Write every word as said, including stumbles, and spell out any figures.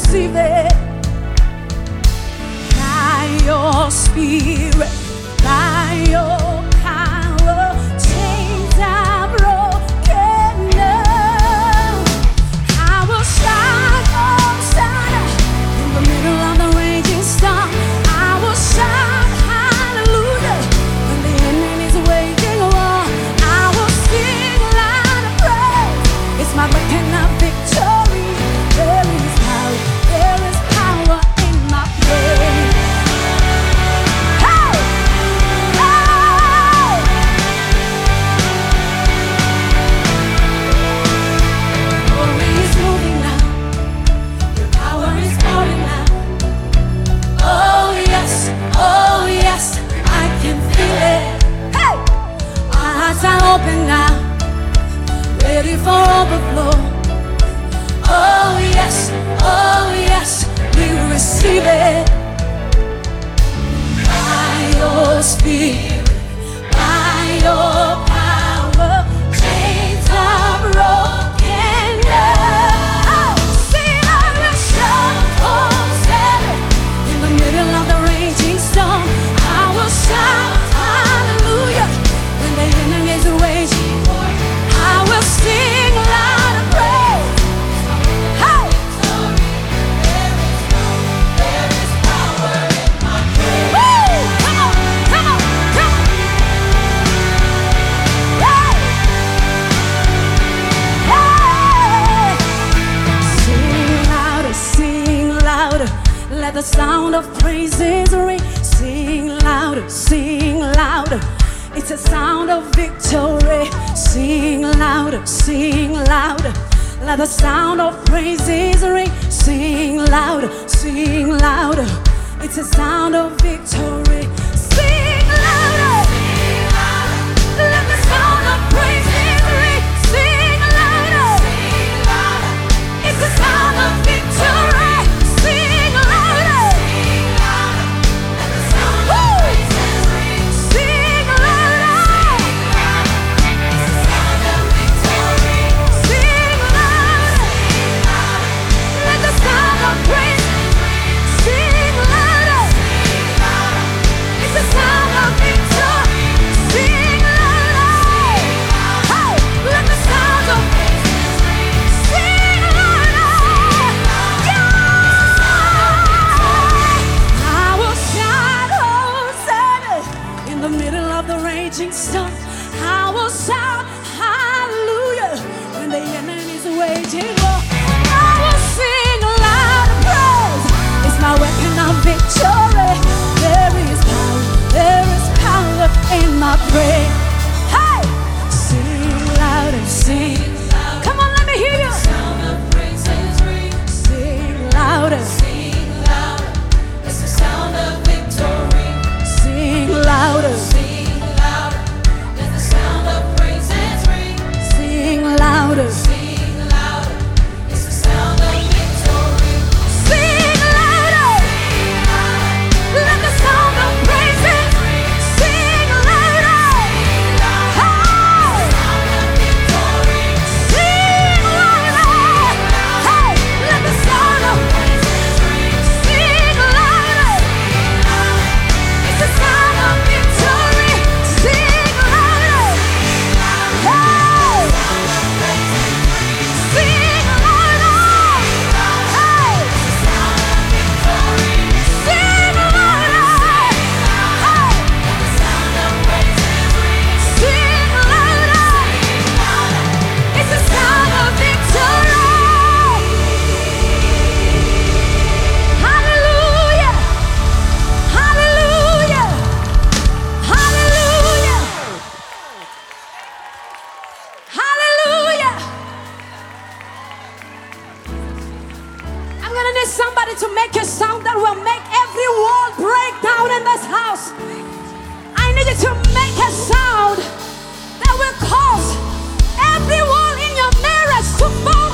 receive it. By your spirit, by your power, chains are broken now. I will shine, oh shine, in the middle of the raging storm. I will shine, hallelujah, when the enemy is waging war. I will sing loud and praise. It's my weapon of victory. There is power, there is power in my praise. Hey! Hey! Glory is moving now. Your power is pouring now. Oh yes, oh yes, I can feel it. Hey! Our hearts are open now, ready for overflow. Oh yes, oh yes, we receive it. By your spirit, by your power, chains are broken now. Oh, see, I will shout, oh, Hosanna, in the middle of the raging storm. I will shout, hallelujah, when the enemy is waging war. I will sing loud and praise. Hey! There is power in my praise. Woo! Come on, come on, come on. Hey! Hey! Sing louder, sing louder. Let the sound of praises ring. Sing louder, sing louder. It's a sound of victory. Sing louder, sing louder. Let the sound of praises ring. Sing louder, sing louder. It's a sound of victory. Sing louder. Let the sound of praises ring. Sing louder. It's a sound of victory. Sing louder. Woo! Sing louder. Sing louder. Let the sound of praise sing louder. It's the sound of victory. Sing louder. Hey, let the sound of sing louder. Yeah. I will shout, Hosanna, in the middle of the raging storm. I will shout, hallelujah, when the enemy is waging war. I will sing loud and praise. It's my weapon of victory. There is power, there is power in my praise. Hey! Sing loud and sing. Come on, let me hear you. Sing louder. Sing louder. Sing louder. Sing louder. Let the sound of praises sing louder. Hey! Sing louder. Hey! Let the sound of sing louder. It's the sound of victory. Sing louder. Hey! Sing louder. Hey! Sing louder. Hey! Sing louder. It's the sound of victory. Hallelujah. Hallelujah. Hallelujah. Hallelujah. I'm gonna need somebody to make a sound that will make every wall break down in this house. I need you to make a sound that will cause every wall in your marriage to fall